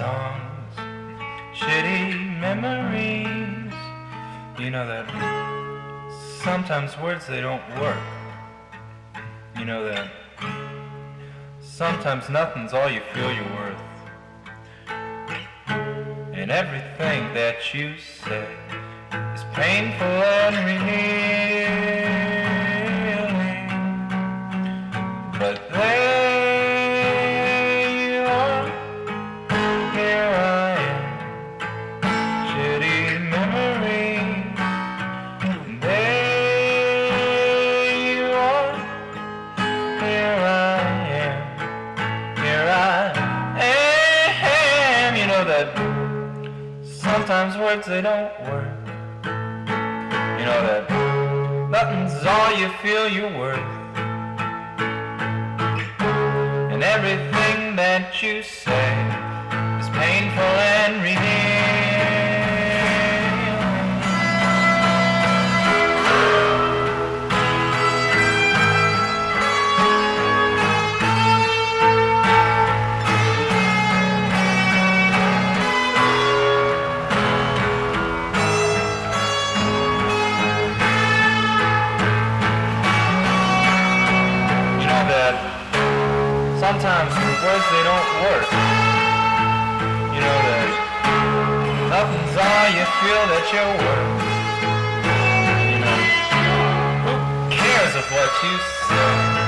songs, shitty memories. You know that sometimes words they don't work. You know that sometimes nothing's all you feel you're worth. And everything that you say is painful and revealing. But there you are, here I am, shitty memories. There you are, here I am, here I am. You know that sometimes words they don't work. You know that nothing's all you feel you're worth. And everything that you say is painful and revealing. Sometimes words they don't work. You know that nothing's all you feel that you're worth. You know, who cares of what you say?